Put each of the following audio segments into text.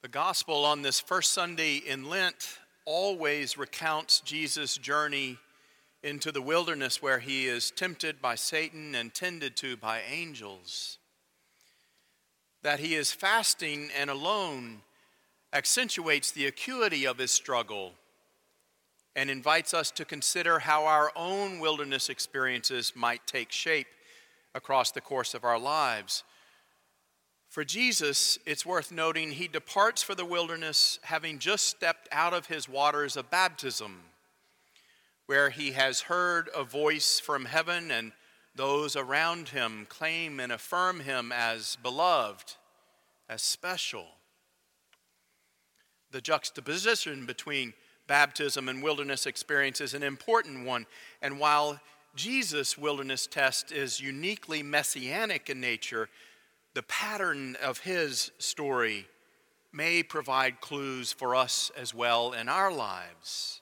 The gospel on this first Sunday in Lent always recounts Jesus' journey into the wilderness where he is tempted by Satan and tended to by angels. That he is fasting and alone accentuates the acuity of his struggle and invites us to consider how our own wilderness experiences might take shape across the course of our lives. For Jesus, it's worth noting, he departs for the wilderness having just stepped out of his waters of baptism, where he has heard a voice from heaven and those around him claim and affirm him as beloved, as special. The juxtaposition between baptism and wilderness experience is an important one, and while Jesus' wilderness test is uniquely messianic in nature, the pattern of his story may provide clues for us as well in our lives.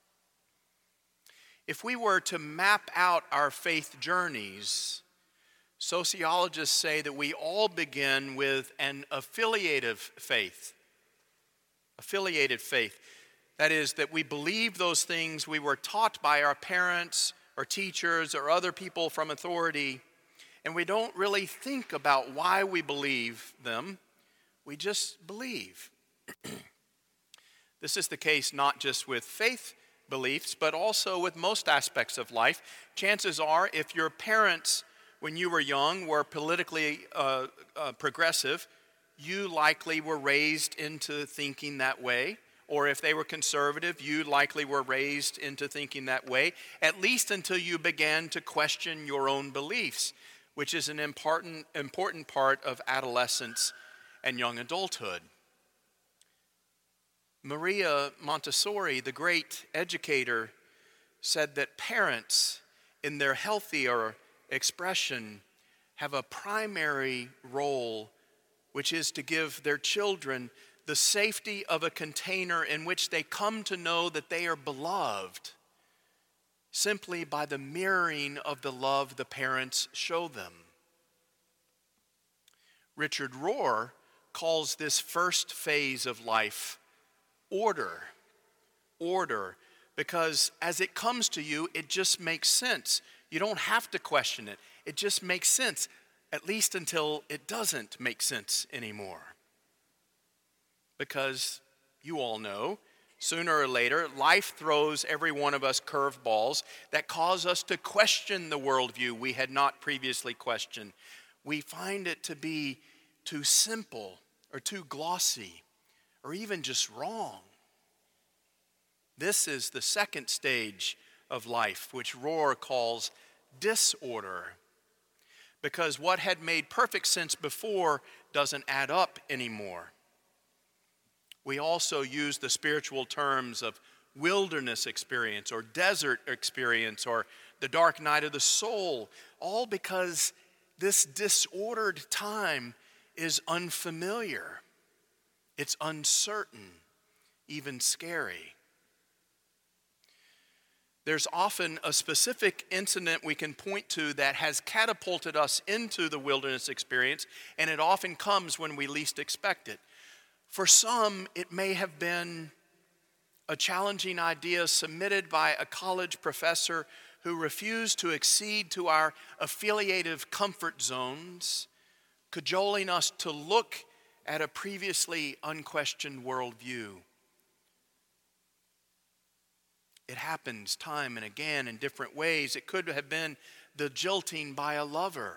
If we were to map out our faith journeys, sociologists say that we all begin with an affiliative faith. Affiliated faith. That is, that we believe those things we were taught by our parents or teachers or other people from authority, and we don't really think about why we believe them. We just believe. This is the case not just with faith beliefs, but also with most aspects of life. Chances are, if your parents, when you were young, were politically progressive, you likely were raised into thinking that way. Or if they were conservative, you likely were raised into thinking that way, at least until you began to question your own beliefs, which is an important part of adolescence and young adulthood. Maria Montessori, the great educator, said that parents, in their healthier expression, have a primary role, which is to give their children the safety of a container in which they come to know that they are beloved, simply by the mirroring of the love the parents show them. Richard Rohr calls this first phase of life order, because as it comes to you, it just makes sense. You don't have to question it. It just makes sense, at least until it doesn't make sense anymore. Because you all know, sooner or later, life throws every one of us curveballs that cause us to question the worldview we had not previously questioned. We find it to be too simple or too glossy or even just wrong. This is the second stage of life, which Rohr calls disorder, because what had made perfect sense before doesn't add up anymore. We also use the spiritual terms of wilderness experience or desert experience or the dark night of the soul, all because this disordered time is unfamiliar. It's uncertain, even scary. There's often a specific incident we can point to that has catapulted us into the wilderness experience, and it often comes when we least expect it. For some, it may have been a challenging idea submitted by a college professor who refused to accede to our affiliative comfort zones, cajoling us to look at a previously unquestioned worldview. It happens time and again in different ways. It could have been the jilting by a lover.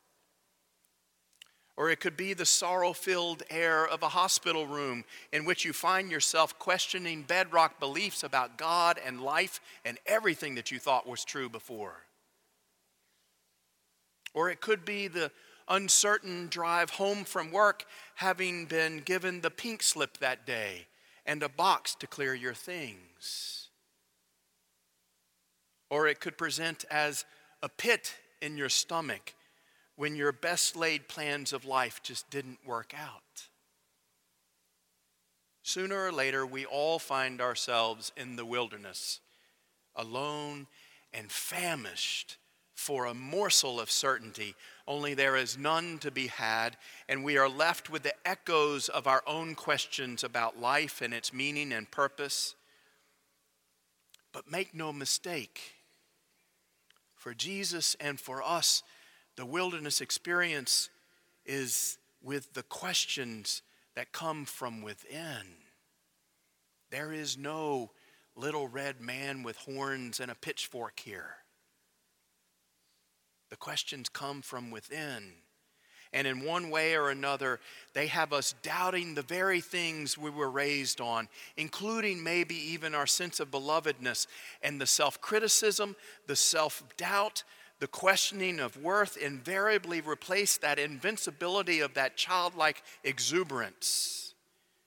Or it could be the sorrow-filled air of a hospital room in which you find yourself questioning bedrock beliefs about God and life and everything that you thought was true before. Or it could be the uncertain drive home from work, having been given the pink slip that day and a box to clear your things. Or it could present as a pit in your stomach when your best laid plans of life just didn't work out. Sooner or later, we all find ourselves in the wilderness, alone and famished for a morsel of certainty, only there is none to be had, and we are left with the echoes of our own questions about life and its meaning and purpose. But make no mistake, for Jesus and for us, the wilderness experience is with the questions that come from within. There is no little red man with horns and a pitchfork here. The questions come from within. And in one way or another, they have us doubting the very things we were raised on, including maybe even our sense of belovedness and the self-criticism, the self-doubt, the questioning of worth invariably replace that invincibility of that childlike exuberance.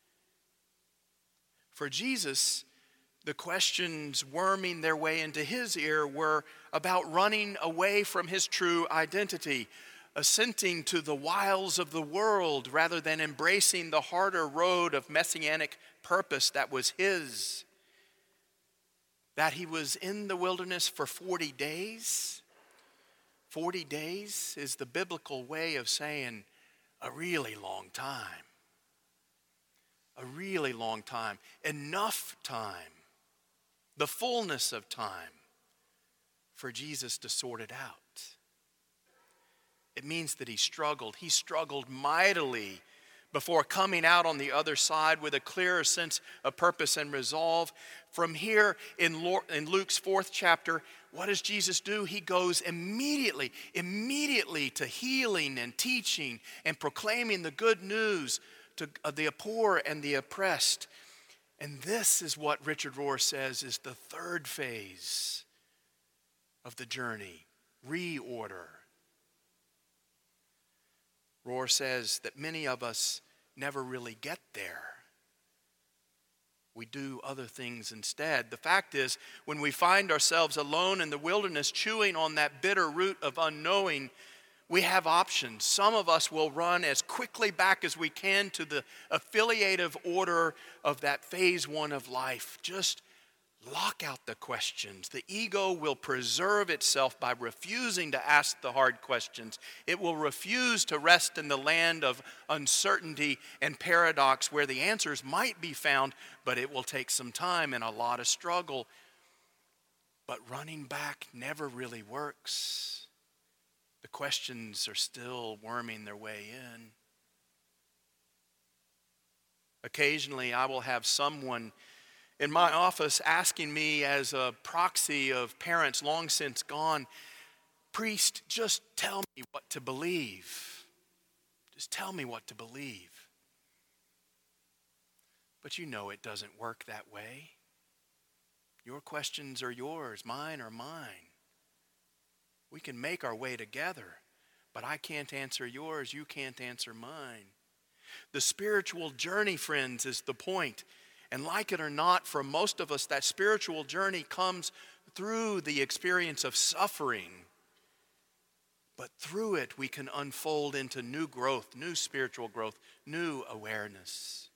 For Jesus, the questions worming their way into his ear were about running away from his true identity, assenting to the wiles of the world rather than embracing the harder road of messianic purpose that was his. That he was in the wilderness for 40 days. 40 days is the biblical way of saying a really long time. A really long time. Enough time. The fullness of time for Jesus to sort it out. It means that he struggled. He struggled mightily before coming out on the other side with a clearer sense of purpose and resolve. From here in Luke's 4th chapter, what does Jesus do? He goes immediately to healing and teaching and proclaiming the good news to the poor and the oppressed. And this is what Richard Rohr says is the third phase of the journey, reorder. Rohr says that many of us never really get there. We do other things instead. The fact is, when we find ourselves alone in the wilderness chewing on that bitter root of unknowing, we have options. Some of us will run as quickly back as we can to the affiliative order of that phase 1 of life. Just lock out the questions. The ego will preserve itself by refusing to ask the hard questions. It will refuse to rest in the land of uncertainty and paradox where the answers might be found, but it will take some time and a lot of struggle. But running back never really works. The questions are still worming their way in. Occasionally, I will have someone in my office asking me as a proxy of parents long since gone, "Priest, just tell me what to believe. Just tell me what to believe." But you know it doesn't work that way. Your questions are yours, mine are mine. We can make our way together, but I can't answer yours, you can't answer mine. The spiritual journey, friends, is the point. And like it or not, for most of us, that spiritual journey comes through the experience of suffering. But through it, we can unfold into new growth, new spiritual growth, new awareness.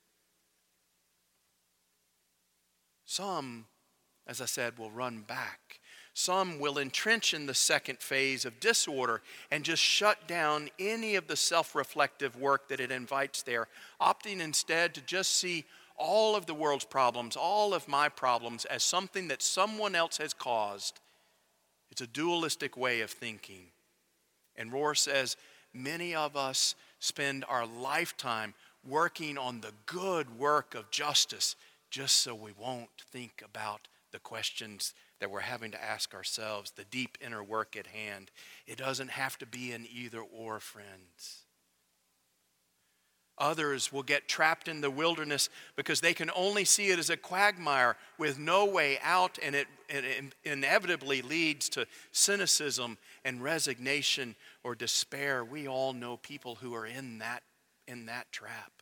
Some, as I said, will run back. Some will entrench in the second phase of disorder and just shut down any of the self-reflective work that it invites there, opting instead to just see all of the world's problems, all of my problems, as something that someone else has caused. It's a dualistic way of thinking. And Rohr says, many of us spend our lifetime working on the good work of justice just so we won't think about the questions that we're having to ask ourselves, the deep inner work at hand. It doesn't have to be an either or, friends. Others will get trapped in the wilderness because they can only see it as a quagmire with no way out, and it inevitably leads to cynicism and resignation or despair. We all know people who are in that trap.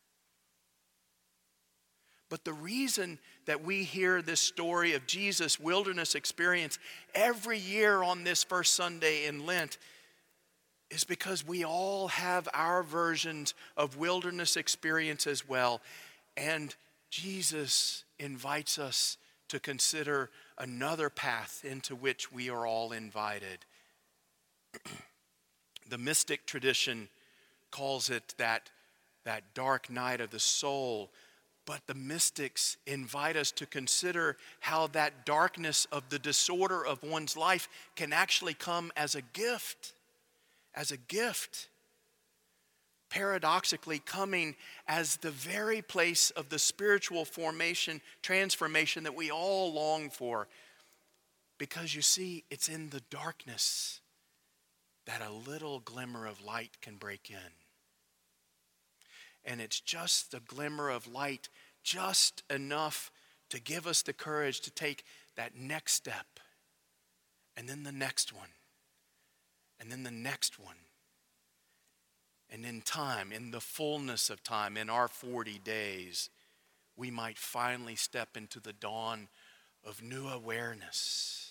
But the reason that we hear this story of Jesus' wilderness experience every year on this first Sunday in Lent is because we all have our versions of wilderness experience as well. And Jesus invites us to consider another path into which we are all invited. The mystic tradition calls it that dark night of the soul. But the mystics invite us to consider how that darkness of the disorder of one's life can actually come as a gift. As a gift. Paradoxically coming as the very place of the spiritual transformation that we all long for. Because you see, it's in the darkness that a little glimmer of light can break in. And it's just a glimmer of light, just enough to give us the courage to take that next step. And then the next one. And then the next one. And in time, in the fullness of time, in our 40 days, we might finally step into the dawn of new awareness.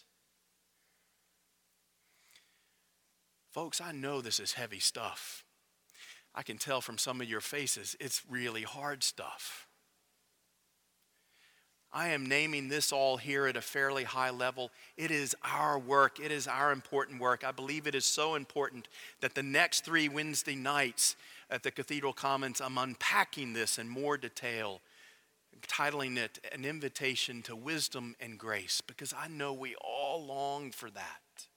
Folks, I know this is heavy stuff. I can tell from some of your faces, it's really hard stuff. I am naming this all here at a fairly high level. It is our work. It is our important work. I believe it is so important that the next 3 Wednesday nights at the Cathedral Commons, I'm unpacking this in more detail, titling it An Invitation to Wisdom and Grace, because I know we all long for that.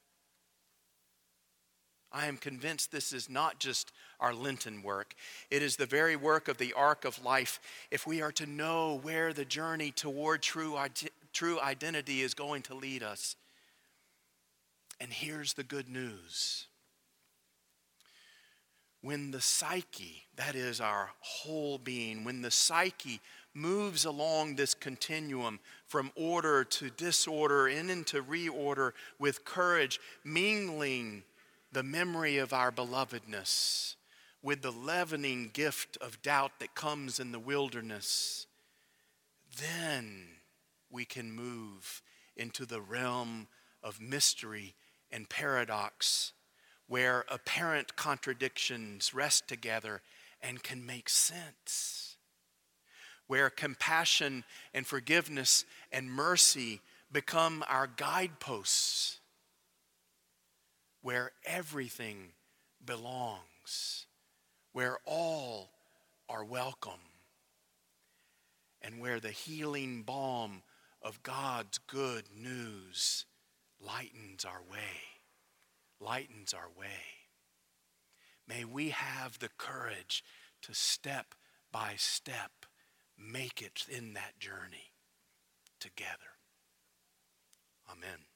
I am convinced this is not just our Lenten work. It is the very work of the arc of life. If we are to know where the journey toward true identity is going to lead us. And here's the good news. When the psyche, that is our whole being, when the psyche moves along this continuum from order to disorder and into reorder with courage, mingling the memory of our belovedness with the leavening gift of doubt that comes in the wilderness, then we can move into the realm of mystery and paradox, where apparent contradictions rest together and can make sense, where compassion and forgiveness and mercy become our guideposts, where everything belongs, where all are welcome, and where the healing balm of God's good news lightens our way. May we have the courage to step by step make it in that journey together. Amen.